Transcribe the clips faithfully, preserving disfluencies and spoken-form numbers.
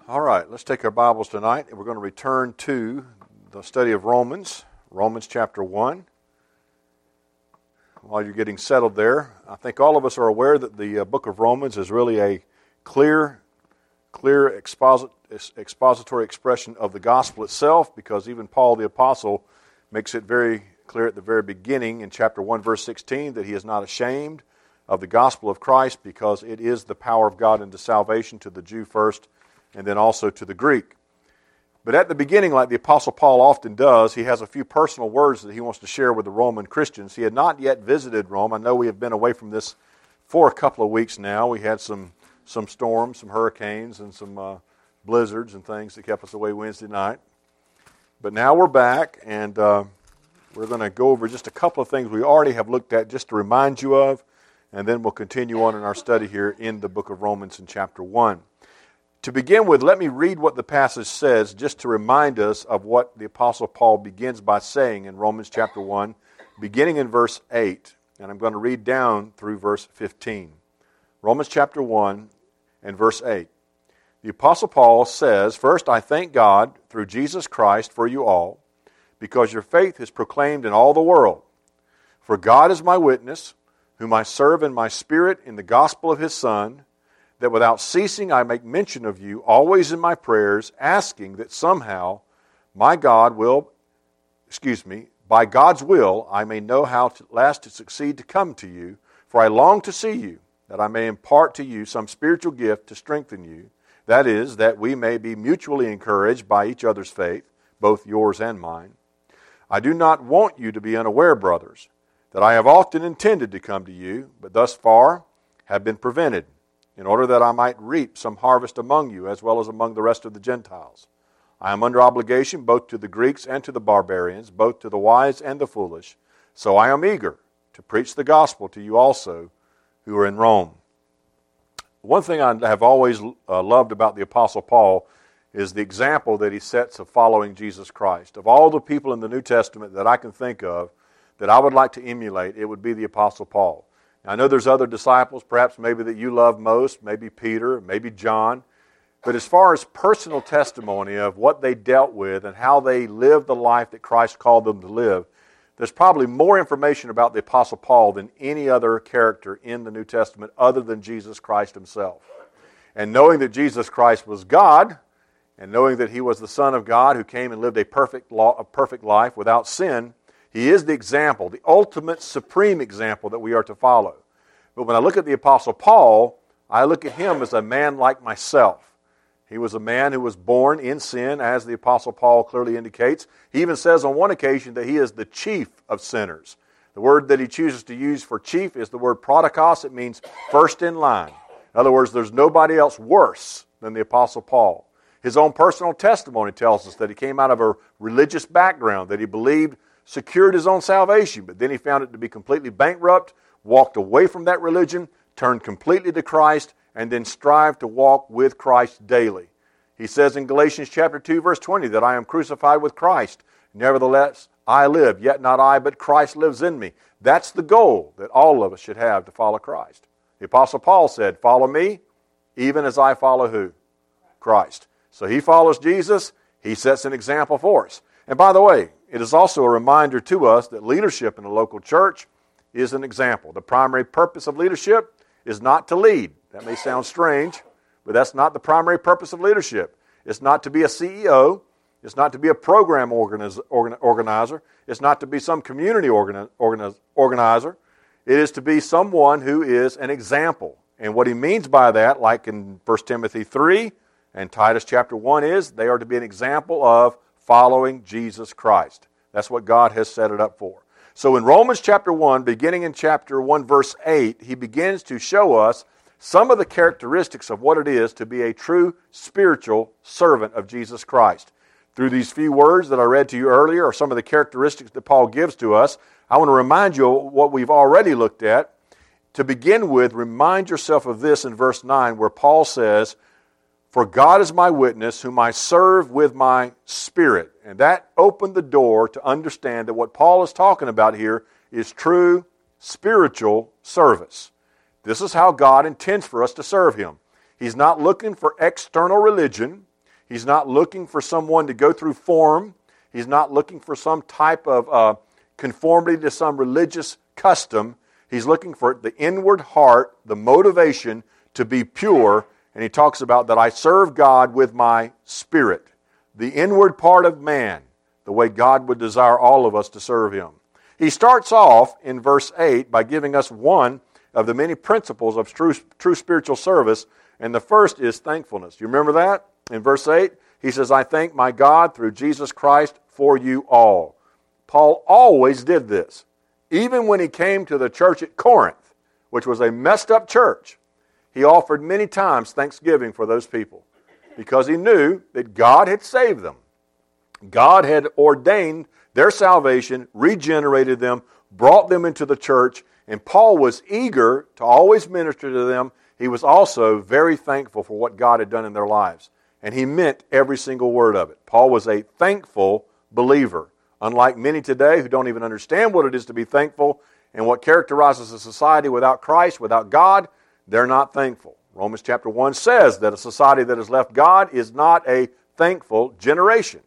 All right, let's take our Bibles tonight, and we're going to return to the study of Romans, Romans chapter one. While you're getting settled there, I think all of us are aware that the uh, book of Romans is really a clear, clear exposit- expository expression of the gospel itself, because even Paul the Apostle makes it very clear at the very beginning in chapter one, verse sixteen, that he is not ashamed of the gospel of Christ, because it is the power of God into salvation to the Jew first, and then also to the Greek. But at the beginning, like the Apostle Paul often does, he has a few personal words that he wants to share with the Roman Christians. He had not yet visited Rome. I know we have been away from this for a couple of weeks now. We had some some storms, some hurricanes, and some uh, blizzards and things that kept us away Wednesday night. But now we're back, and uh, we're going to go over just a couple of things we already have looked at just to remind you of, and then we'll continue on in our study here in the book of Romans in chapter one. To begin with, let me read what the passage says just to remind us of what the Apostle Paul begins by saying in Romans chapter one, beginning in verse eight. And I'm going to read down through verse fifteen. Romans chapter one and verse eight. The Apostle Paul says, "First I thank God through Jesus Christ for you all, because your faith is proclaimed in all the world. For God is my witness, whom I serve in my spirit in the gospel of His Son, that without ceasing I make mention of you always in my prayers, asking that somehow my God will, excuse me, by God's will I may know how to last to succeed to come to you, for I long to see you, that I may impart to you some spiritual gift to strengthen you, that is, that we may be mutually encouraged by each other's faith, both yours and mine. I do not want you to be unaware, brothers, that I have often intended to come to you, but thus far have been prevented, in order that I might reap some harvest among you, as well as among the rest of the Gentiles. I am under obligation both to the Greeks and to the barbarians, both to the wise and the foolish. So I am eager to preach the gospel to you also who are in Rome." One thing I have always uh, loved about the Apostle Paul is the example that he sets of following Jesus Christ. Of all the people in the New Testament that I can think of that I would like to emulate, it would be the Apostle Paul. I know there's other disciples, perhaps maybe that you love most, maybe Peter, maybe John. But as far as personal testimony of what they dealt with and how they lived the life that Christ called them to live, there's probably more information about the Apostle Paul than any other character in the New Testament other than Jesus Christ himself. And knowing that Jesus Christ was God, and knowing that He was the Son of God who came and lived a perfect, law, a perfect life without sin, He is the example, the ultimate supreme example that we are to follow. But when I look at the Apostle Paul, I look at him as a man like myself. He was a man who was born in sin, as the Apostle Paul clearly indicates. He even says on one occasion that he is the chief of sinners. The word that he chooses to use for chief is the word prodikos. It means first in line. In other words, there's nobody else worse than the Apostle Paul. His own personal testimony tells us that he came out of a religious background that he believed secured his own salvation, but then he found it to be completely bankrupt, walked away from that religion, turned completely to Christ, and then strived to walk with Christ daily. He says in Galatians chapter two, verse twenty, that I am crucified with Christ. Nevertheless, I live, yet not I, but Christ lives in me. That's the goal that all of us should have to follow Christ. The Apostle Paul said, "Follow me, even as I follow" who? Christ. So he follows Jesus. He sets an example for us. And by the way, it is also a reminder to us that leadership in a local church is an example. The primary purpose of leadership is not to lead. That may sound strange, but that's not the primary purpose of leadership. It's not to be a C E O. It's not to be a program organiz- organ- organizer. It's not to be some community organi- organiz- organizer. It is to be someone who is an example. And what he means by that, like in First Timothy three and Titus chapter one, is they are to be an example of following Jesus Christ. That's what God has set it up for. So in Romans chapter one, beginning in chapter one, verse eight, he begins to show us some of the characteristics of what it is to be a true spiritual servant of Jesus Christ. Through these few words that I read to you earlier are some of the characteristics that Paul gives to us. I want to remind you of what we've already looked at. To begin with, remind yourself of this in verse nine, where Paul says, "For God is my witness, whom I serve with my spirit." And that opened the door to understand that what Paul is talking about here is true spiritual service. This is how God intends for us to serve Him. He's not looking for external religion. He's not looking for someone to go through form. He's not looking for some type of uh, conformity to some religious custom. He's looking for the inward heart, the motivation to be pure. And he talks about that I serve God with my spirit. The inward part of man, the way God would desire all of us to serve Him. He starts off in verse eight by giving us one of the many principles of true, true spiritual service. And the first is thankfulness. You remember that? In verse eight, he says, I thank my God through Jesus Christ for you all. Paul always did this. Even when he came to the church at Corinth, which was a messed up church, he offered many times thanksgiving for those people because he knew that God had saved them. God had ordained their salvation, regenerated them, brought them into the church, and Paul was eager to always minister to them. He was also very thankful for what God had done in their lives. And he meant every single word of it. Paul was a thankful believer. Unlike many today who don't even understand what it is to be thankful and what characterizes a society without Christ, without God, they're not thankful. Romans chapter one says that a society that has left God is not a thankful generation.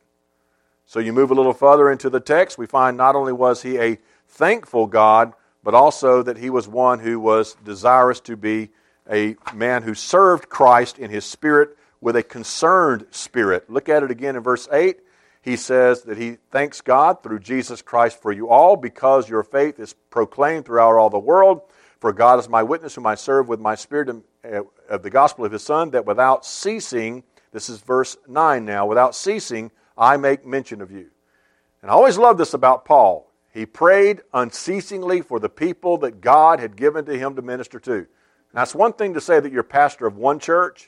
So you move a little further into the text, we find not only was he a thankful God, but also that he was one who was desirous to be a man who served Christ in his spirit with a concerned spirit. Look at it again in verse eight. He says that he thanks God through Jesus Christ for you all because your faith is proclaimed throughout all the world. For God is my witness whom I serve with my spirit of the gospel of His Son, that without ceasing, this is verse nine now, without ceasing I make mention of you. And I always love this about Paul. He prayed unceasingly for the people that God had given to him to minister to. Now it's one thing to say that you're pastor of one church,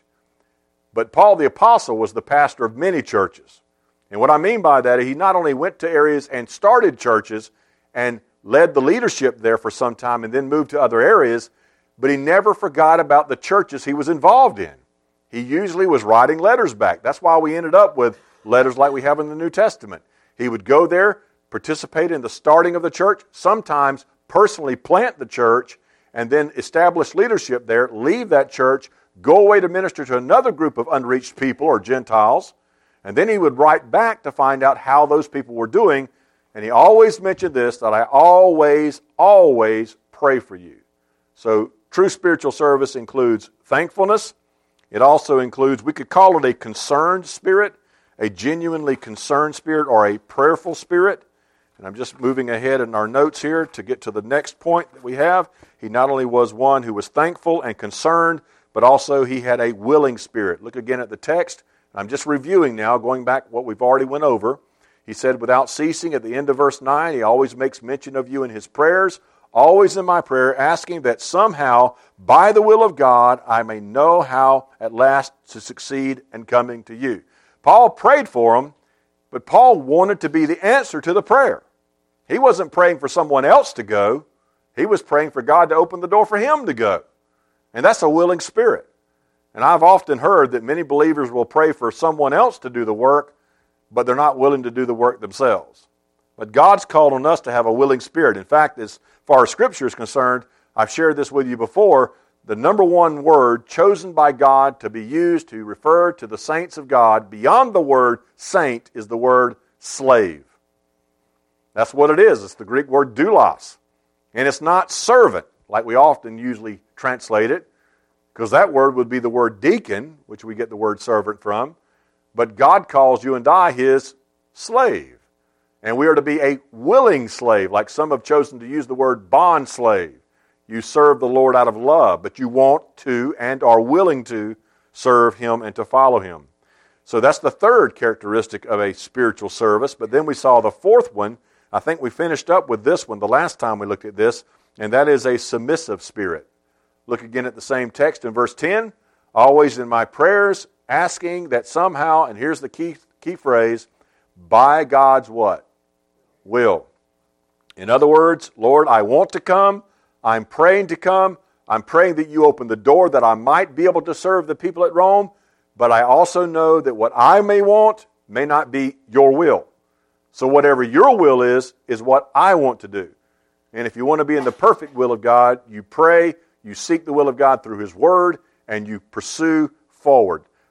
but Paul the Apostle was the pastor of many churches. And what I mean by that, he not only went to areas and started churches and led the leadership there for some time and then moved to other areas, but he never forgot about the churches he was involved in. He usually was writing letters back. That's why we ended up with letters like we have in the New Testament. He would go there, participate in the starting of the church, sometimes personally plant the church, and then establish leadership there, leave that church, go away to minister to another group of unreached people or Gentiles, and then he would write back to find out how those people were doing. And he always mentioned this, that I always, always pray for you. So true spiritual service includes thankfulness. It also includes, we could call it a concerned spirit, a genuinely concerned spirit, or a prayerful spirit. And I'm just moving ahead in our notes here to get to the next point that we have. He not only was one who was thankful and concerned, but also he had a willing spirit. Look again at the text. I'm just reviewing now, going back what we've already went over. He said, without ceasing, at the end of verse nine, he always makes mention of you in his prayers, always in my prayer, asking that somehow, by the will of God, I may know how at last to succeed in coming to you. Paul prayed for him, but Paul wanted to be the answer to the prayer. He wasn't praying for someone else to go. He was praying for God to open the door for him to go. And that's a willing spirit. And I've often heard that many believers will pray for someone else to do the work, but they're not willing to do the work themselves. But God's called on us to have a willing spirit. In fact, as far as Scripture is concerned, I've shared this with you before, the number one word chosen by God to be used to refer to the saints of God, beyond the word saint, is the word slave. That's what it is. It's the Greek word doulos. And it's not servant, like we often usually translate it, because that word would be the word deacon, which we get the word servant from. But God calls you and I His slave. And we are to be a willing slave, like some have chosen to use the word bond slave. You serve the Lord out of love, but you want to and are willing to serve Him and to follow Him. So that's the third characteristic of a spiritual service. But then we saw the fourth one. I think we finished up with this one the last time we looked at this, and that is a submissive spirit. Look again at the same text in verse ten. Always in my prayers, asking that somehow, and here's the key, key phrase, by God's what? Will. In other words, Lord, I want to come. I'm praying to come. I'm praying that you open the door that I might be able to serve the people at Rome, but I also know that what I may want may not be your will. So whatever your will is, is what I want to do. And if you want to be in the perfect will of God, you pray, you seek the will of God through His Word, and you pursue forward.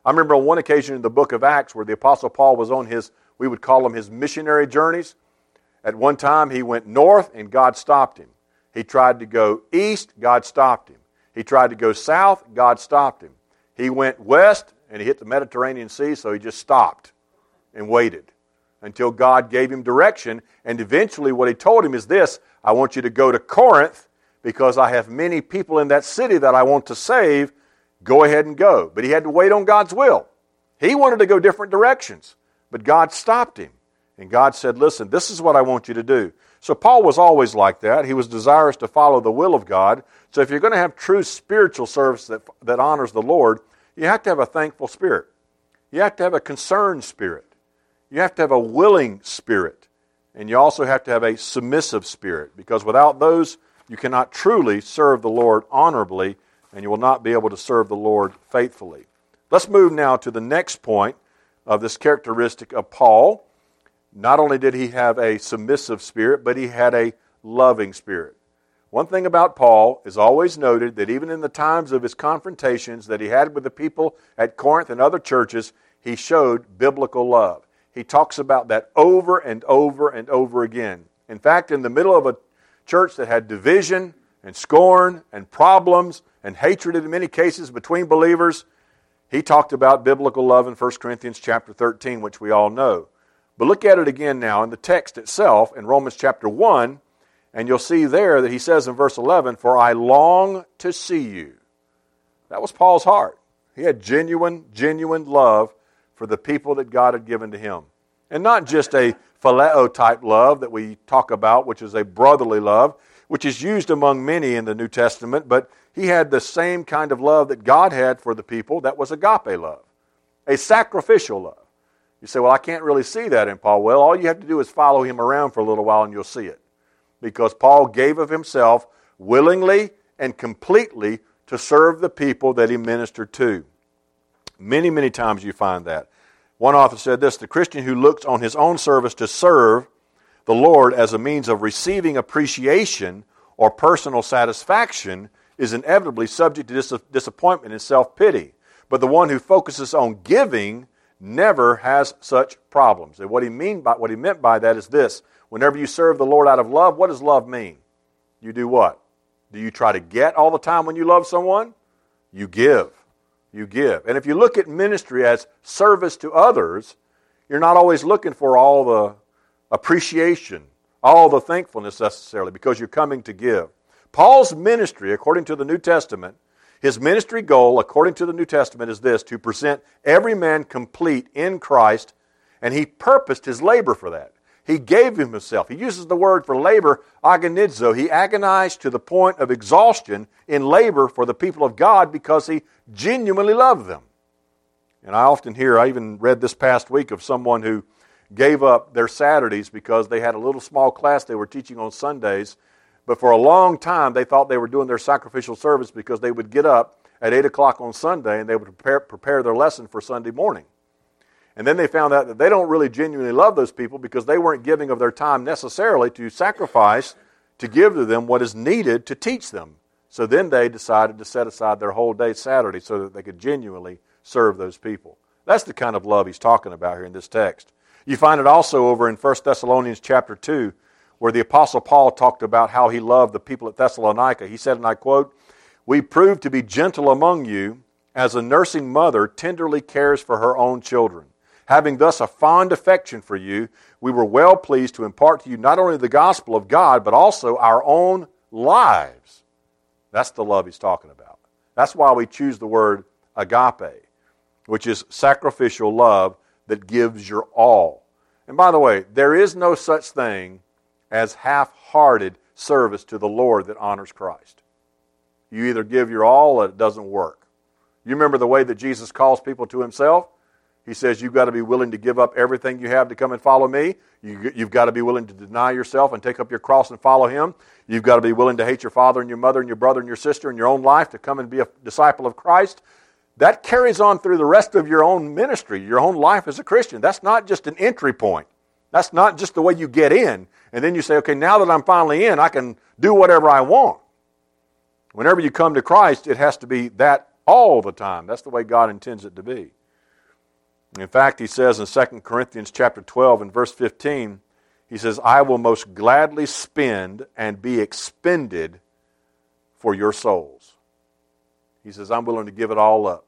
I remember on one occasion in the book of Acts where the Apostle Paul was on his, we would call them his missionary journeys. At one time he went north and God stopped him. He tried to go east, God stopped him. He tried to go south, God stopped him. He went west and he hit the Mediterranean Sea, so he just stopped and waited until God gave him direction. And eventually what he told him is this: I want you to go to Corinth because I have many people in that city that I want to save. Go ahead and go. But he had to wait on God's will. He wanted to go different directions, but God stopped him. And God said, listen, this is what I want you to do. So Paul was always like that. He was desirous to follow the will of God. So if you're going to have true spiritual service that, that honors the Lord, you have to have a thankful spirit. You have to have a concerned spirit. You have to have a willing spirit. And you also have to have a submissive spirit, because without those, you cannot truly serve the Lord honorably, and you will not be able to serve the Lord faithfully. Let's move now to the next point of this characteristic of Paul. Not only did he have a submissive spirit, but he had a loving spirit. One thing about Paul is always noted that even in the times of his confrontations that he had with the people at Corinth and other churches, he showed biblical love. He talks about that over and over and over again. In fact, in the middle of a church that had division and scorn and problems and hatred in many cases between believers, he talked about biblical love in First Corinthians chapter thirteen, which we all know. But look at it again now in the text itself in Romans chapter one, and you'll see there that he says in verse eleven, for I long to see you. That was Paul's heart. He had genuine, genuine love for the people that God had given to him. And not just a phileo type love that we talk about, which is a brotherly love, which is used among many in the New Testament, but he had the same kind of love that God had for the people. That was agape love, a sacrificial love. You say, well, I can't really see that in Paul. Well, all you have to do is follow him around for a little while and you'll see it. Because Paul gave of himself willingly and completely to serve the people that he ministered to. Many, many times you find that. One author said this: the Christian who looks on his own service to serve the Lord as a means of receiving appreciation or personal satisfaction is inevitably subject to dis- disappointment and self-pity. But the one who focuses on giving never has such problems. And what he mean by what he meant by that is this: whenever you serve the Lord out of love, what does love mean? You do what? Do you try to get all the time when you love someone? You give. You give. And if you look at ministry as service to others, you're not always looking for all the appreciation, all the thankfulness necessarily, because you're coming to give. Paul's ministry, according to the New Testament, his ministry goal, according to the New Testament, is this: to present every man complete in Christ, and he purposed his labor for that. He gave himself. He uses the word for labor, agonizo. He agonized to the point of exhaustion in labor for the people of God because he genuinely loved them. And I often hear, I even read this past week of someone who gave up their Saturdays because they had a little small class they were teaching on Sundays, but for a long time they thought they were doing their sacrificial service because they would get up at eight o'clock on Sunday and they would prepare, prepare their lesson for Sunday morning. And then they found out that they don't really genuinely love those people because they weren't giving of their time necessarily to sacrifice to give to them what is needed to teach them. So then they decided to set aside their whole day Saturday so that they could genuinely serve those people. That's the kind of love he's talking about here in this text. You find it also over in First Thessalonians chapter two, where the Apostle Paul talked about how he loved the people at Thessalonica. He said, and I quote, "We proved to be gentle among you, as a nursing mother tenderly cares for her own children. Having thus a fond affection for you, we were well pleased to impart to you not only the gospel of God, but also our own lives." That's the love he's talking about. That's why we choose the word agape, which is sacrificial love that gives your all. And by the way, there is no such thing as half-hearted service to the Lord that honors Christ. You either give your all or it doesn't work. You remember the way that Jesus calls people to himself? He says you've got to be willing to give up everything you have to come and follow me. You, you've got to be willing to deny yourself and take up your cross and follow him. You've got to be willing to hate your father and your mother and your brother and your sister and your own life to come and be a disciple of Christ. That carries on through the rest of your own ministry, your own life as a Christian. That's not just an entry point. That's not just the way you get in, and then you say, okay, now that I'm finally in, I can do whatever I want. Whenever you come to Christ, it has to be that all the time. That's the way God intends it to be. In fact, he says in Second Corinthians chapter twelve and verse fifteen, he says, I will most gladly spend and be expended for your souls. He says, I'm willing to give it all up.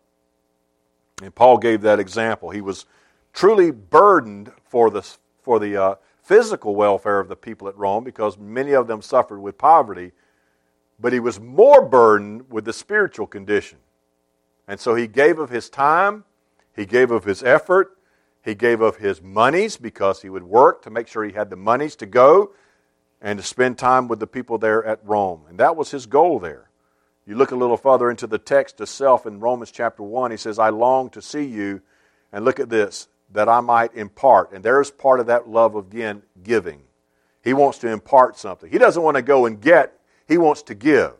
And Paul gave that example. He was truly burdened for the, for the uh, physical welfare of the people at Rome because many of them suffered with poverty, but he was more burdened with the spiritual condition. And so he gave of his time, he gave of his effort, he gave of his monies because he would work to make sure he had the monies to go and to spend time with the people there at Rome. And that was his goal there. You look a little further into the text itself in Romans chapter one, he says, I long to see you, and look at this, that I might impart. And there's part of that love of, again, giving. He wants to impart something. He doesn't want to go and get, he wants to give.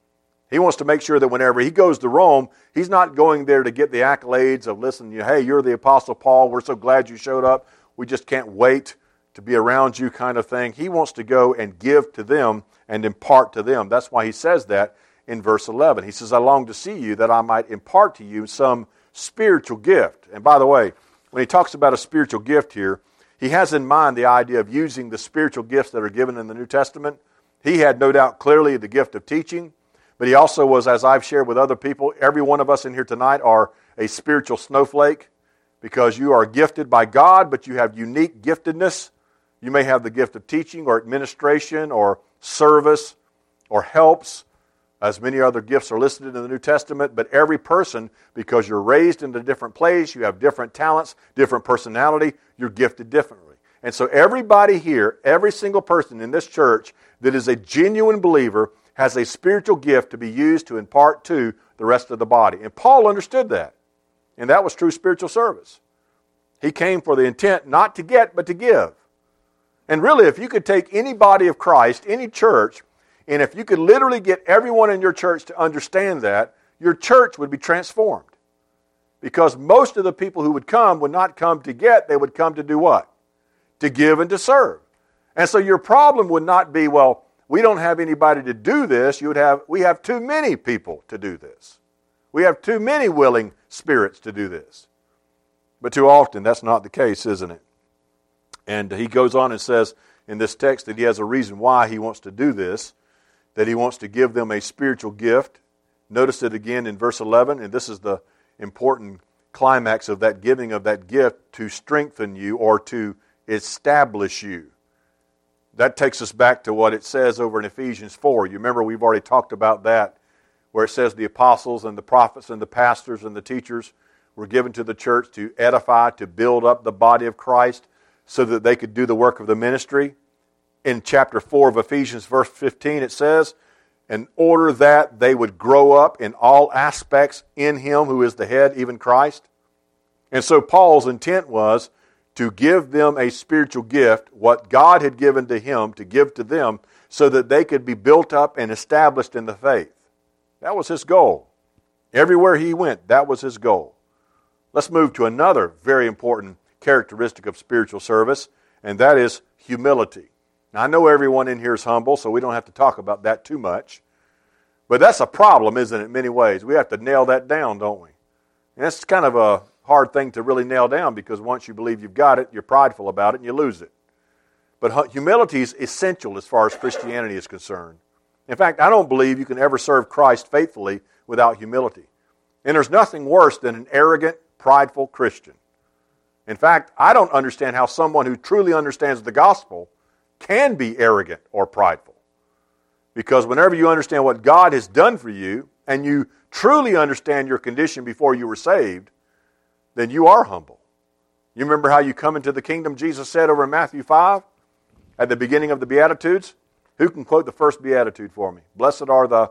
He wants to make sure that whenever he goes to Rome, he's not going there to get the accolades of, listen, you, hey, you're the Apostle Paul, we're so glad you showed up, we just can't wait to be around you kind of thing. He wants to go and give to them and impart to them. That's why he says that in verse eleven. He says, I long to see you that I might impart to you some spiritual gift. And by the way, when he talks about a spiritual gift here, he has in mind the idea of using the spiritual gifts that are given in the New Testament. He had no doubt clearly the gift of teaching, but he also was, as I've shared with other people, every one of us in here tonight are a spiritual snowflake because you are gifted by God, but you have unique giftedness. You may have the gift of teaching or administration or service or helps, as many other gifts are listed in the New Testament, but every person, because you're raised in a different place, you have different talents, different personality, you're gifted differently. And so everybody here, every single person in this church that is a genuine believer has a spiritual gift to be used to impart to the rest of the body. And Paul understood that. And that was true spiritual service. He came for the intent not to get, but to give. And really, if you could take any body of Christ, any church, and if you could literally get everyone in your church to understand that, your church would be transformed. Because most of the people who would come would not come to get, they would come to do what? To give and to serve. And so your problem would not be, well, we don't have anybody to do this. You would have, we have too many people to do this. We have too many willing spirits to do this. But too often, that's not the case, isn't it? And he goes on and says in this text that he has a reason why he wants to do this, that he wants to give them a spiritual gift. Notice it again in verse eleven, and this is the important climax of that giving of that gift, to strengthen you or to establish you. That takes us back to what it says over in Ephesians four. You remember we've already talked about that, where it says the apostles and the prophets and the pastors and the teachers were given to the church to edify, to build up the body of Christ so that they could do the work of the ministry. In chapter four of Ephesians, verse fifteen, it says, in order that they would grow up in all aspects in Him who is the head, even Christ. And so Paul's intent was to give them a spiritual gift, what God had given to him, to give to them, so that they could be built up and established in the faith. That was his goal. Everywhere he went, that was his goal. Let's move to another very important characteristic of spiritual service, and that is humility. Now, I know everyone in here is humble, so we don't have to talk about that too much. But that's a problem, isn't it, in many ways? We have to nail that down, don't we? And that's kind of a hard thing to really nail down, because once you believe you've got it, you're prideful about it and you lose it. But humility is essential as far as Christianity is concerned. In fact, I don't believe you can ever serve Christ faithfully without humility. And there's nothing worse than an arrogant, prideful Christian. In fact, I don't understand how someone who truly understands the gospel can be arrogant or prideful. Because whenever you understand what God has done for you, and you truly understand your condition before you were saved, then you are humble. You remember how you come into the kingdom, Jesus said over in Matthew five, at the beginning of the Beatitudes? Who can quote the first Beatitude for me? Blessed are the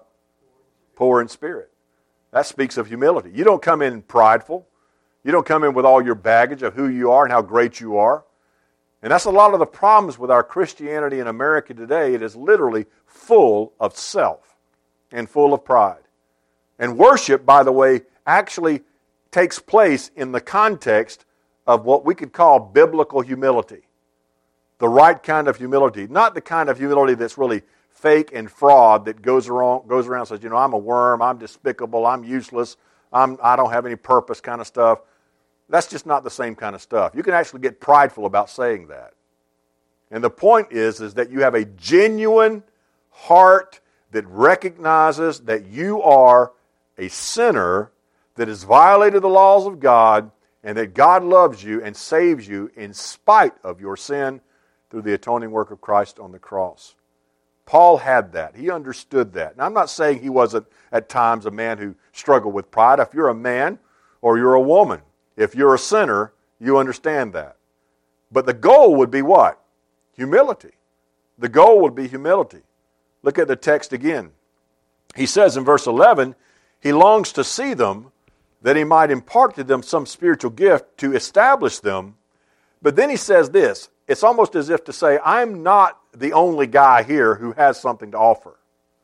poor in spirit. That speaks of humility. You don't come in prideful. You don't come in with all your baggage of who you are and how great you are. And that's a lot of the problems with our Christianity in America today. It is literally full of self and full of pride. And worship, by the way, actually takes place in the context of what we could call biblical humility. The right kind of humility. Not the kind of humility that's really fake and fraud that goes around, goes around and says, you know, I'm a worm, I'm despicable, I'm useless, I'm, I don't have any purpose kind of stuff. That's just not the same kind of stuff. You can actually get prideful about saying that. And the point is, is that you have a genuine heart that recognizes that you are a sinner that has violated the laws of God, and that God loves you and saves you in spite of your sin through the atoning work of Christ on the cross. Paul had that. He understood that. And I'm not saying he wasn't at times a man who struggled with pride. If you're a man or you're a woman, if you're a sinner, you understand that. But the goal would be what? Humility. The goal would be humility. Look at the text again. He says in verse eleven, he longs to see them that he might impart to them some spiritual gift to establish them. But then he says this, it's almost as if to say, I'm not the only guy here who has something to offer.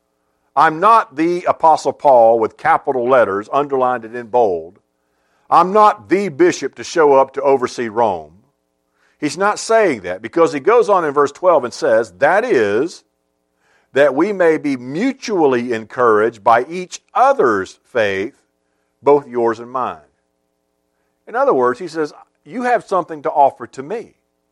I'm not the Apostle Paul with capital letters underlined and in bold. I'm not the bishop to show up to oversee Rome. He's not saying that, because he goes on in verse twelve and says, that is, that we may be mutually encouraged by each other's faith, both yours and mine. In other words, he says, you have something to offer to me.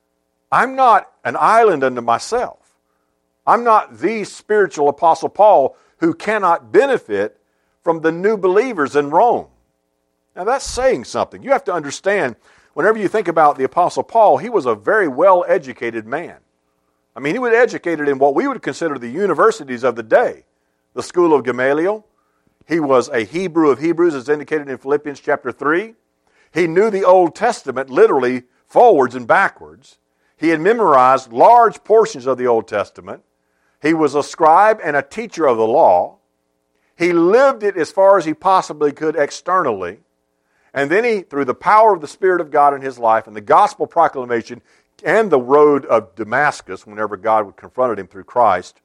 I'm not an island unto myself. I'm not the spiritual Apostle Paul who cannot benefit from the new believers in Rome. Now that's saying something. You have to understand, whenever you think about the Apostle Paul, he was a very well-educated man. I mean, he was educated in what we would consider the universities of the day. The school of Gamaliel. He was a Hebrew of Hebrews, as indicated in Philippians chapter three. He knew the Old Testament literally forwards and backwards. He had memorized large portions of the Old Testament. He was a scribe and a teacher of the law. He lived it as far as he possibly could externally. And then he, through the power of the Spirit of God in his life and the gospel proclamation and the road of Damascus, whenever God confronted him through Christ,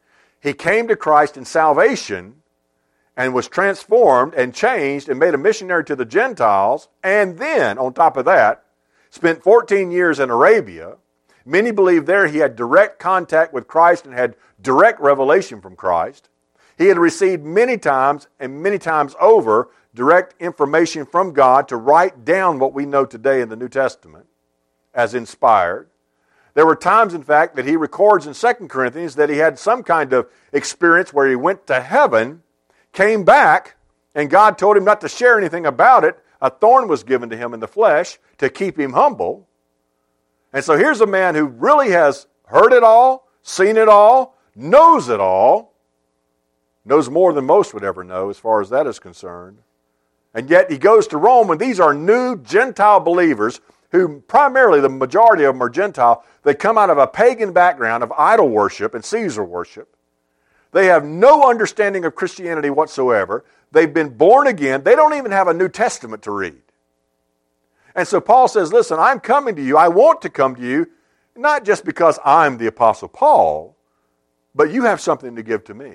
he came to Christ in salvation and was transformed and changed and made a missionary to the Gentiles, and then, on top of that, spent fourteen years in Arabia. Many believe there he had direct contact with Christ and had direct revelation from Christ. He had received many times and many times over direct information from God to write down what we know today in the New Testament as inspired. There were times, in fact, that he records in Second Corinthians that he had some kind of experience where he went to heaven, came back, and God told him not to share anything about it. A thorn was given to him in the flesh to keep him humble. And so here's a man who really has heard it all, seen it all, knows it all, knows more than most would ever know as far as that is concerned. And yet he goes to Rome, and these are new Gentile believers who primarily, the majority of them are Gentile. They come out of a pagan background of idol worship and Caesar worship. They have no understanding of Christianity whatsoever. They've been born again. They don't even have a New Testament to read. And so Paul says, listen, I'm coming to you. I want to come to you, not just because I'm the Apostle Paul, but you have something to give to me.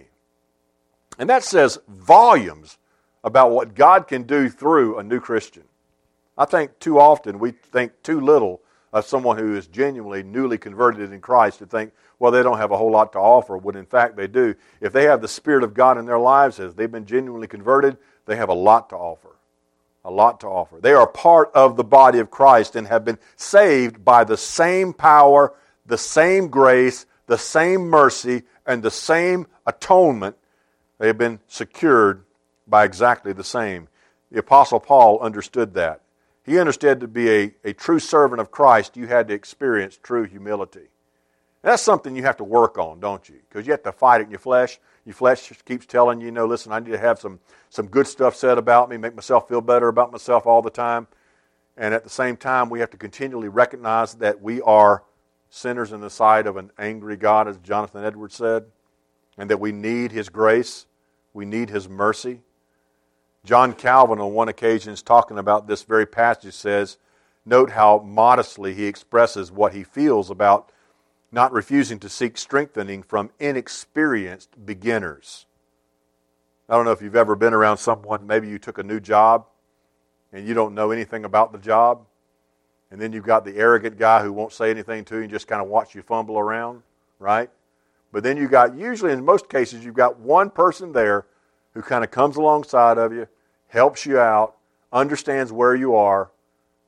And that says volumes about what God can do through a new Christian. I think too often we think too little of someone who is genuinely newly converted in Christ to think, well, they don't have a whole lot to offer, when in fact they do. If they have the Spirit of God in their lives, as they've been genuinely converted, they have a lot to offer. A lot to offer. They are part of the body of Christ and have been saved by the same power, the same grace, the same mercy, and the same atonement. They have been secured by exactly the same. The Apostle Paul understood that. He understood to be a, a true servant of Christ, you had to experience true humility. And that's something you have to work on, don't you? Because you have to fight it in your flesh. Your flesh keeps telling you, you know, listen, I need to have some, some good stuff said about me, make myself feel better about myself all the time. And at the same time, we have to continually recognize that we are sinners in the sight of an angry God, as Jonathan Edwards said, and that we need His grace, we need His mercy. John Calvin, on one occasion, is talking about this very passage, says, note how modestly he expresses what he feels about not refusing to seek strengthening from inexperienced beginners. I don't know if you've ever been around someone, maybe you took a new job, and you don't know anything about the job, and then you've got the arrogant guy who won't say anything to you and just kind of watch you fumble around, right? But then you've got, usually in most cases, you've got one person there who kind of comes alongside of you, helps you out, understands where you are,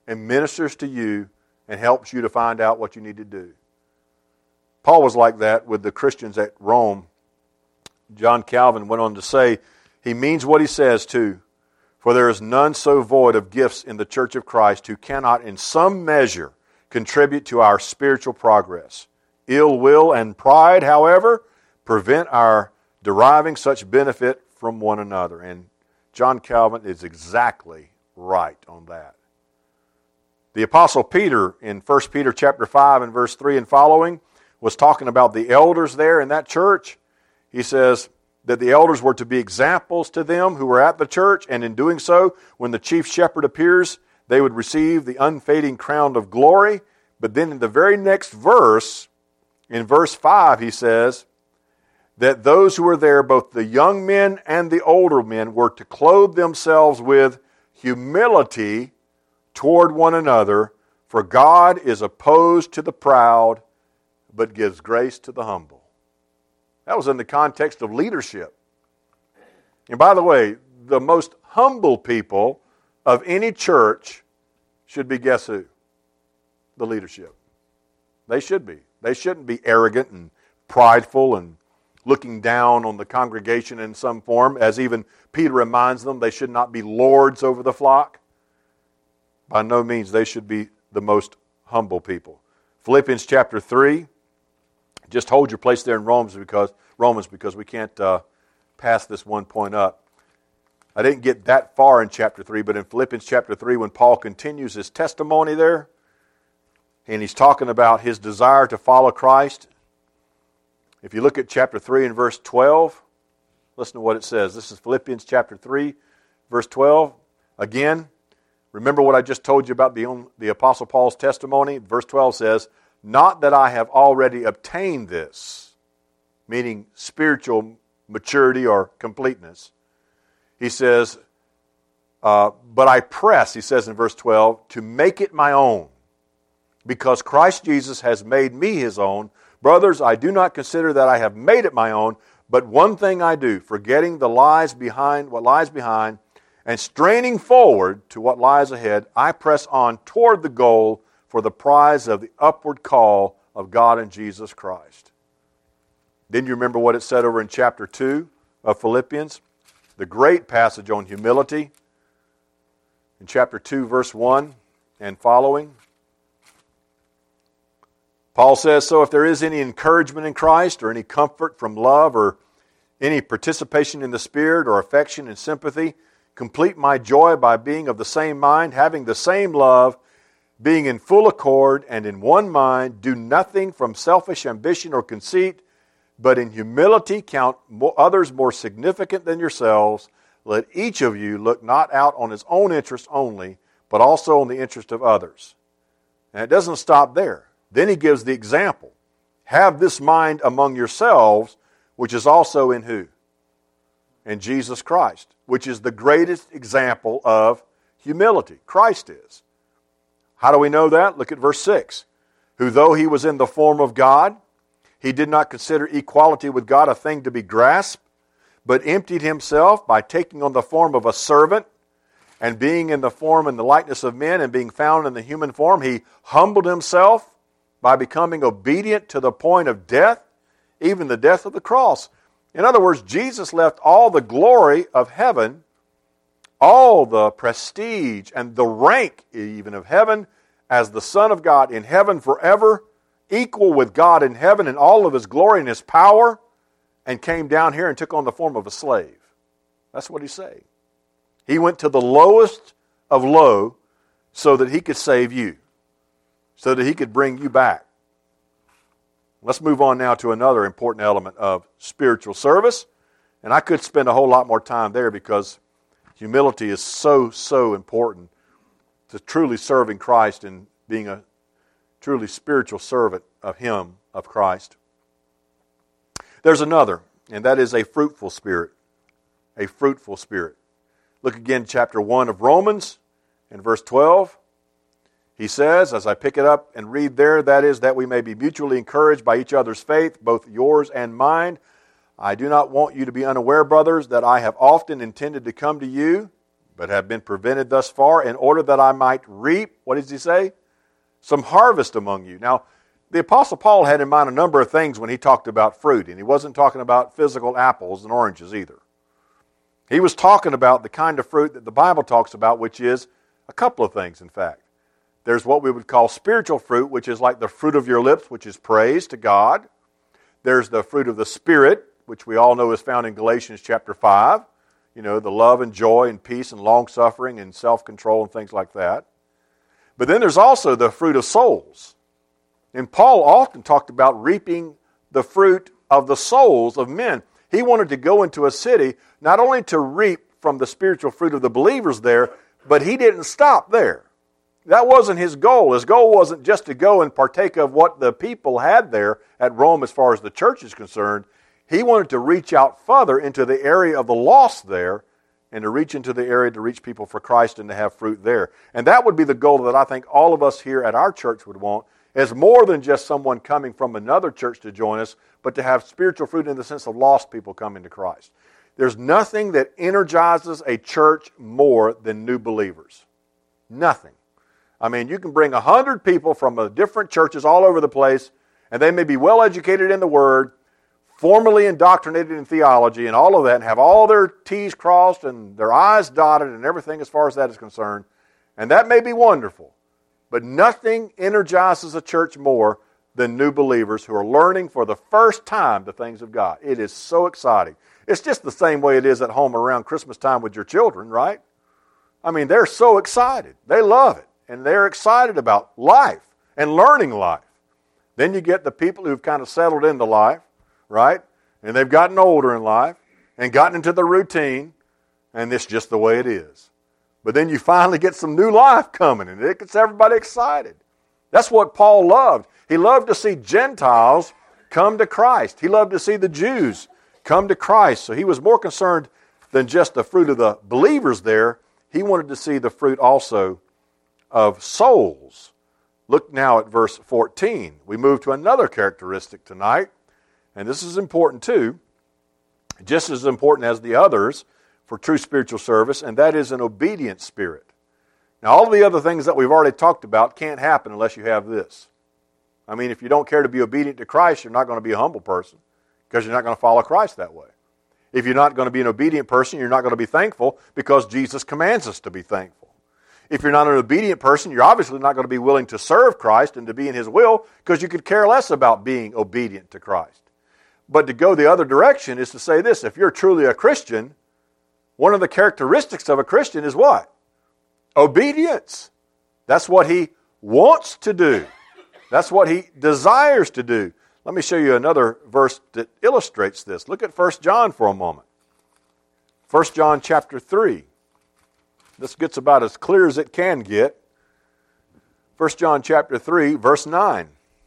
and ministers to you and helps you to find out what you need to do. Paul was like that with the Christians at Rome. John Calvin went on to say, he means what he says too. For there is none so void of gifts in the church of Christ who cannot in some measure contribute to our spiritual progress. Ill will and pride, however, prevent our deriving such benefit from one another. And John Calvin is exactly right on that. The Apostle Peter in First Peter chapter five and verse three and following was talking about the elders there in that church. He says that the elders were to be examples to them who were at the church, and in doing so, when the chief shepherd appears, they would receive the unfading crown of glory. But then in the very next verse, in verse five, he says that those who were there, both the young men and the older men, were to clothe themselves with humility toward one another, for God is opposed to the proud, but gives grace to the humble. That was in the context of leadership. And by the way, the most humble people of any church should be, guess who? The leadership. They should be. They shouldn't be arrogant and prideful and looking down on the congregation in some form, as even Peter reminds them they should not be lords over the flock. By no means they should be the most humble people. Philippians chapter three. Just hold your place there in Romans because Romans because we can't uh, pass this one point up. I didn't get that far in chapter three, but in Philippians chapter three, when Paul continues his testimony there, and he's talking about his desire to follow Christ. If you look at chapter three and verse twelve, listen to what it says. This is Philippians chapter three, verse twelve. Again, remember what I just told you about the, the Apostle Paul's testimony? Verse twelve says, not that I have already obtained this, meaning spiritual maturity or completeness. He says, uh, but I press, he says in verse twelve, to make it my own, because Christ Jesus has made me his own. Brothers, I do not consider that I have made it my own, but one thing I do, forgetting the lies behind, what lies behind, and straining forward to what lies ahead, I press on toward the goal for the prize of the upward call of God in Jesus Christ. Then you remember what it said over in chapter two of Philippians? The great passage on humility. In chapter two, verse one and following. Paul says, so if there is any encouragement in Christ, or any comfort from love, or any participation in the Spirit, or affection and sympathy, complete my joy by being of the same mind, having the same love, being in full accord and in one mind. Do nothing from selfish ambition or conceit, but in humility count others more significant than yourselves. Let each of you look not out on his own interest only, but also on the interest of others. And it doesn't stop there. Then he gives the example. Have this mind among yourselves, which is also in who? In Jesus Christ, which is the greatest example of humility. Christ is. How do we know that? Look at verse six. Who though he was in the form of God, he did not consider equality with God a thing to be grasped, but emptied himself by taking on the form of a servant, and being in the form and the likeness of men, and being found in the human form, he humbled himself by becoming obedient to the point of death, even the death of the cross. In other words, Jesus left all the glory of heaven, all the prestige and the rank even of heaven as the Son of God in heaven forever, equal with God in heaven in all of his glory and his power, and came down here and took on the form of a slave. That's what he's saying. He went to the lowest of low so that he could save you, so that he could bring you back. Let's move on now to another important element of spiritual service. And I could spend a whole lot more time there because humility is so, so important to truly serving Christ and being a truly spiritual servant of Him, of Christ. There's another, and that is a fruitful spirit. A fruitful spirit. Look again, chapter one of Romans, and verse twelve. He says, as I pick it up and read there, that is, that we may be mutually encouraged by each other's faith, both yours and mine. I do not want you to be unaware, brothers, that I have often intended to come to you, but have been prevented thus far in order that I might reap," what does he say? "Some harvest among you." Now, the Apostle Paul had in mind a number of things when he talked about fruit, and he wasn't talking about physical apples and oranges either. He was talking about the kind of fruit that the Bible talks about, which is a couple of things, in fact. There's what we would call spiritual fruit, which is like the fruit of your lips, which is praise to God. There's the fruit of the Spirit, which we all know is found in Galatians chapter five. You know, the love and joy and peace and long-suffering and self-control and things like that. But then there's also the fruit of souls. And Paul often talked about reaping the fruit of the souls of men. He wanted to go into a city not only to reap from the spiritual fruit of the believers there, but he didn't stop there. That wasn't his goal. His goal wasn't just to go and partake of what the people had there at Rome as far as the church is concerned. He wanted to reach out further into the area of the lost there and to reach into the area to reach people for Christ and to have fruit there. And that would be the goal that I think all of us here at our church would want, as more than just someone coming from another church to join us, but to have spiritual fruit in the sense of lost people coming to Christ. There's nothing that energizes a church more than new believers. Nothing. I mean, you can bring a hundred people from uh, different churches all over the place, and they may be well educated in the Word, formally indoctrinated in theology and all of that, and have all their T's crossed and their I's dotted and everything as far as that is concerned. And that may be wonderful, but nothing energizes a church more than new believers who are learning for the first time the things of God. It is so exciting. It's just the same way it is at home around Christmas time with your children, right? I mean, they're so excited. They love it. And they're excited about life and learning life. Then you get the people who've kind of settled into life, right? And they've gotten older in life and gotten into the routine, and it's just the way it is. But then you finally get some new life coming, and it gets everybody excited. That's what Paul loved. He loved to see Gentiles come to Christ. He loved to see the Jews come to Christ. So he was more concerned than just the fruit of the believers there. He wanted to see the fruit also of souls. Look now at verse fourteen. We move to another characteristic tonight, and this is important too, just as important as the others for true spiritual service, and that is an obedient spirit. Now, all the other things that we've already talked about can't happen unless you have this. I mean, if you don't care to be obedient to Christ, you're not going to be a humble person because you're not going to follow Christ that way. If you're not going to be an obedient person, you're not going to be thankful because Jesus commands us to be thankful. If you're not an obedient person, you're obviously not going to be willing to serve Christ and to be in His will because you could care less about being obedient to Christ. But to go the other direction is to say this: if you're truly a Christian, one of the characteristics of a Christian is what? Obedience. That's what he wants to do. That's what he desires to do. Let me show you another verse that illustrates this. Look at First John for a moment. First John chapter three. This gets about as clear as it can get. First John chapter three, verse nine.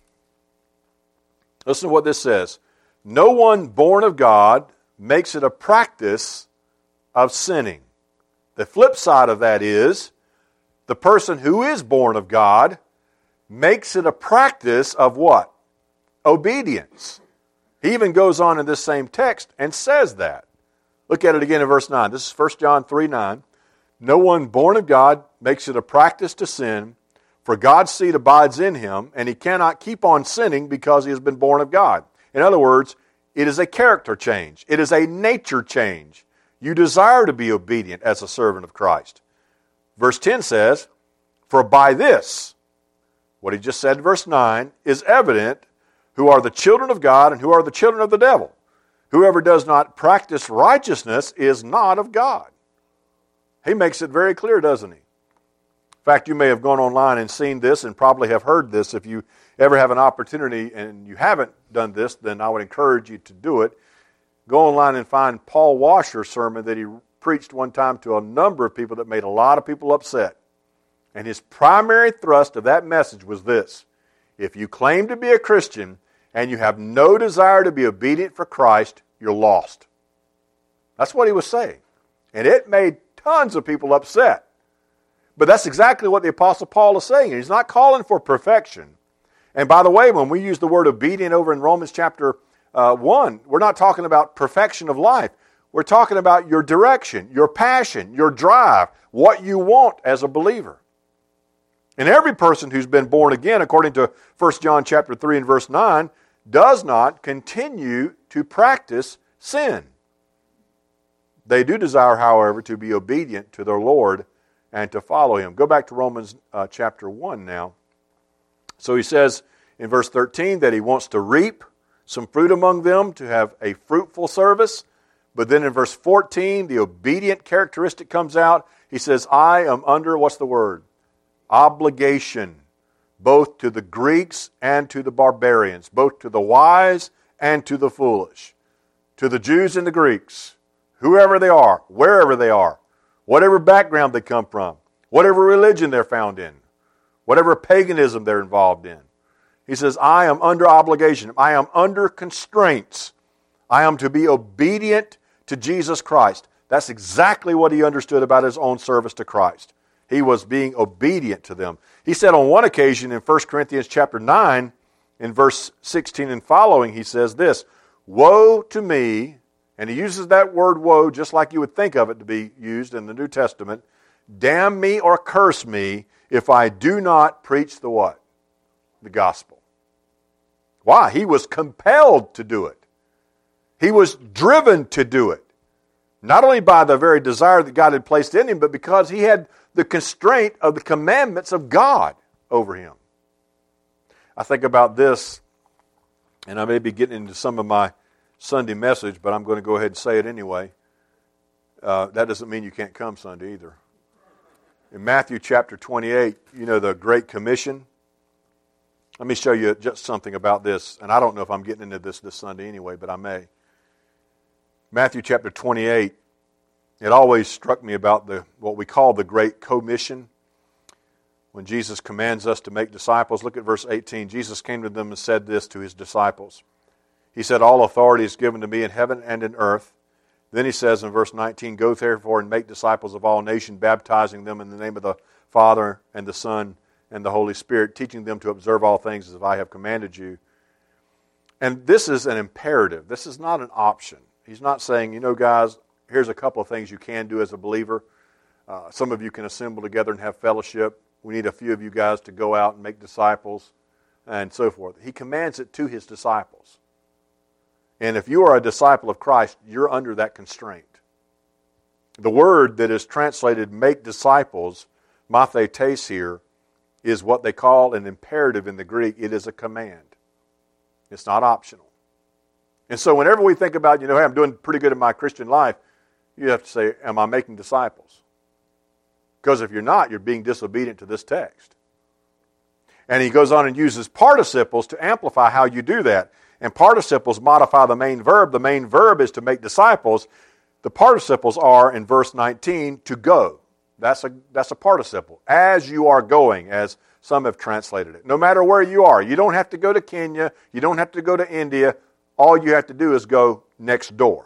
Listen to what this says. No one born of God makes it a practice of sinning. The flip side of that is the person who is born of God makes it a practice of what? Obedience. He even goes on in this same text and says that. Look at it again in verse nine. This is First John three nine. No one born of God makes it a practice to sin, for God's seed abides in him, and he cannot keep on sinning because he has been born of God. In other words, it is a character change. It is a nature change. You desire to be obedient as a servant of Christ. Verse ten says, for by this, what he just said in verse nine, is evident who are the children of God and who are the children of the devil. Whoever does not practice righteousness is not of God. He makes it very clear, doesn't he? In fact, you may have gone online and seen this and probably have heard this. If you ever have an opportunity and you haven't done this, then I would encourage you to do it. Go online and find Paul Washer's sermon that he preached one time to a number of people that made a lot of people upset. And his primary thrust of that message was this: if you claim to be a Christian and you have no desire to be obedient for Christ, you're lost. That's what he was saying. And it made tons of people upset. But that's exactly what the Apostle Paul is saying. He's not calling for perfection. And by the way, when we use the word obedient over in Romans chapter uh, one, we're not talking about perfection of life. We're talking about your direction, your passion, your drive, what you want as a believer. And every person who's been born again, according to First John chapter three and verse nine, does not continue to practice sin. They do desire, however, to be obedient to their Lord and to follow Him. Go back to Romans uh, chapter one now. So he says in verse thirteen that he wants to reap some fruit among them, to have a fruitful service. But then in verse fourteen, the obedient characteristic comes out. He says, I am under, what's the word? Obligation, both to the Greeks and to the barbarians, both to the wise and to the foolish, to the Jews and the Greeks, whoever they are, wherever they are, whatever background they come from, whatever religion they're found in, whatever paganism they're involved in. He says, I am under obligation. I am under constraints. I am to be obedient to Jesus Christ. That's exactly what he understood about his own service to Christ. He was being obedient to them. He said on one occasion in First Corinthians chapter nine, in verse sixteen and following, he says this, woe to me, and he uses that word woe just like you would think of it to be used in the New Testament, damn me or curse me if I do not preach the what? The gospel. Why? He was compelled to do it. He was driven to do it. Not only by the very desire that God had placed in him, but because he had the constraint of the commandments of God over him. I think about this, and I may be getting into some of my Sunday message, but I'm going to go ahead and say it anyway. Uh, that doesn't mean you can't come Sunday either. In Matthew chapter twenty-eight, you know, the Great Commission. Let me show you just something about this, and I don't know if I'm getting into this this Sunday anyway, but I may. Matthew chapter twenty-eight, it always struck me about the what we call the Great Commission. When Jesus commands us to make disciples, look at verse eighteen. Jesus came to them and said this to his disciples. He said, all authority is given to me in heaven and in earth. Then he says in verse nineteen, go therefore and make disciples of all nations, baptizing them in the name of the Father and the Son and the Holy Spirit, teaching them to observe all things as I have commanded you. And this is an imperative. This is not an option. He's not saying, you know, guys, here's a couple of things you can do as a believer. Uh, some of you can assemble together and have fellowship. We need a few of you guys to go out and make disciples and so forth. He commands it to his disciples. And if you are a disciple of Christ, you're under that constraint. The word that is translated make disciples, mathetes here, is what they call an imperative in the Greek. It is a command. It's not optional. And so whenever we think about, you know, hey, I'm doing pretty good in my Christian life, you have to say, am I making disciples? Because if you're not, you're being disobedient to this text. And he goes on and uses participles to amplify how you do that. And participles modify the main verb. The main verb is to make disciples. The participles are, in verse nineteen, to go. That's a, that's a participle. As you are going, as some have translated it. No matter where you are. You don't have to go to Kenya. You don't have to go to India. All you have to do is go next door.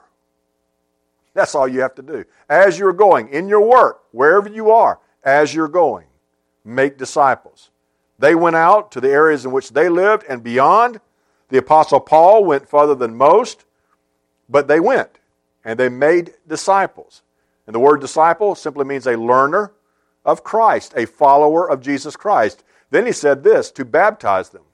That's all you have to do. As you're going, in your work, wherever you are, as you're going, make disciples. They went out to the areas in which they lived and beyond. The Apostle Paul went further than most, but they went, and they made disciples. And the word disciple simply means a learner of Christ, a follower of Jesus Christ. Then he said this, to baptize them,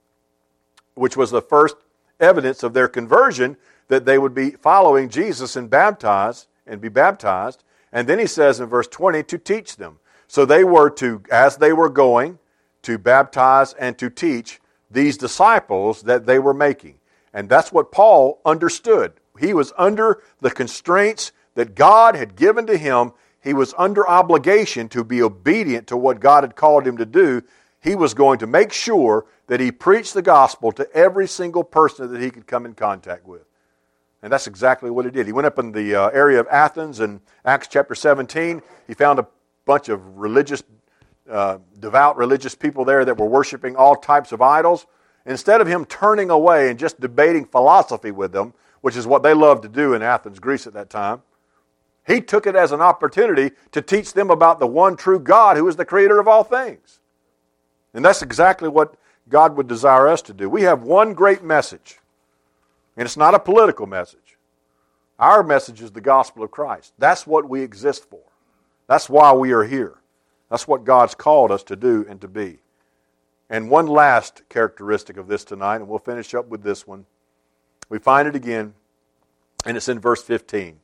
which was the first evidence of their conversion, that they would be following Jesus and baptized and be baptized. And then he says in verse twenty, to teach them. So they were to, as they were going, to baptize and to teach these disciples that they were making. And that's what Paul understood. He was under the constraints that God had given to him. He was under obligation to be obedient to what God had called him to do. He was going to make sure that he preached the gospel to every single person that he could come in contact with. And that's exactly what he did. He went up in the uh, area of Athens in Acts chapter seventeen. He found a bunch of religious, uh, devout religious people there that were worshiping all types of idols. Instead of him turning away and just debating philosophy with them, which is what they loved to do in Athens, Greece at that time, he took it as an opportunity to teach them about the one true God who is the creator of all things. And that's exactly what God would desire us to do. We have one great message, and it's not a political message. Our message is the gospel of Christ. That's what we exist for. That's why we are here. That's what God's called us to do and to be. And one last characteristic of this tonight, and we'll finish up with this one. We find it again, and it's in verse fifteen.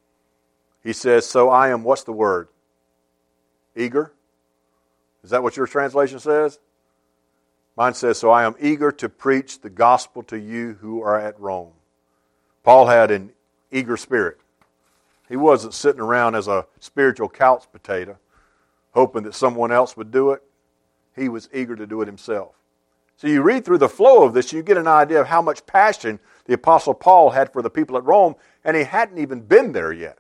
He says, so I am, what's the word? Eager? Is that what your translation says? Mine says, so I am eager to preach the gospel to you who are at Rome. Paul had an eager spirit. He wasn't sitting around as a spiritual couch potato, hoping that someone else would do it. He was eager to do it himself. So you read through the flow of this, you get an idea of how much passion the Apostle Paul had for the people at Rome, and he hadn't even been there yet.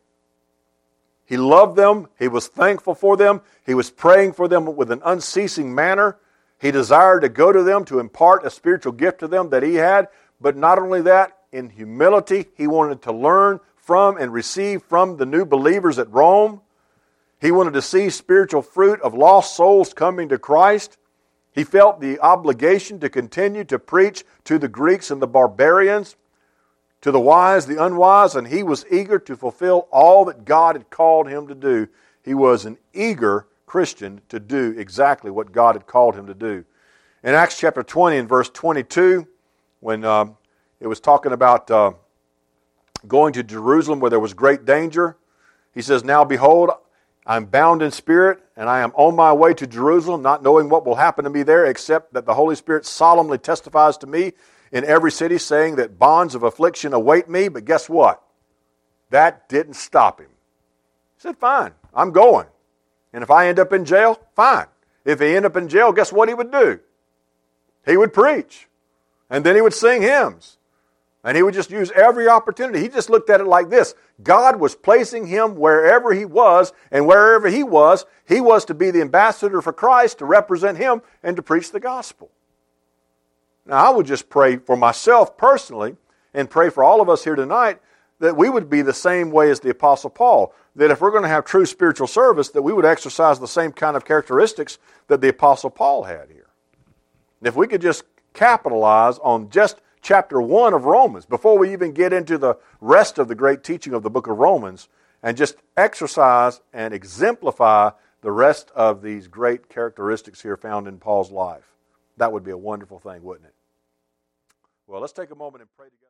He loved them. He was thankful for them. He was praying for them with an unceasing manner. He desired to go to them to impart a spiritual gift to them that he had. But not only that, in humility, he wanted to learn from and receive from the new believers at Rome. He wanted to see spiritual fruit of lost souls coming to Christ. He felt the obligation to continue to preach to the Greeks and the barbarians, to the wise, the unwise, and he was eager to fulfill all that God had called him to do. He was an eager Christian to do exactly what God had called him to do. In Acts chapter twenty and verse twenty-two, when uh, it was talking about uh, going to Jerusalem where there was great danger, he says, now behold, I'm bound in spirit, and I am on my way to Jerusalem, not knowing what will happen to me there, except that the Holy Spirit solemnly testifies to me in every city, saying that bonds of affliction await me. But guess what? That didn't stop him. He said, fine, I'm going. And if I end up in jail, fine. If he ended up in jail, guess what he would do? He would preach. And then he would sing hymns. And he would just use every opportunity. He just looked at it like this. God was placing him wherever he was, and wherever he was, he was to be the ambassador for Christ, to represent him, and to preach the gospel. Now, I would just pray for myself personally, and pray for all of us here tonight, that we would be the same way as the Apostle Paul. That if we're going to have true spiritual service, that we would exercise the same kind of characteristics that the Apostle Paul had here. And if we could just capitalize on just chapter one of Romans, before we even get into the rest of the great teaching of the book of Romans, and just exercise and exemplify the rest of these great characteristics here found in Paul's life, that would be a wonderful thing, wouldn't it? Well, let's take a moment and pray together.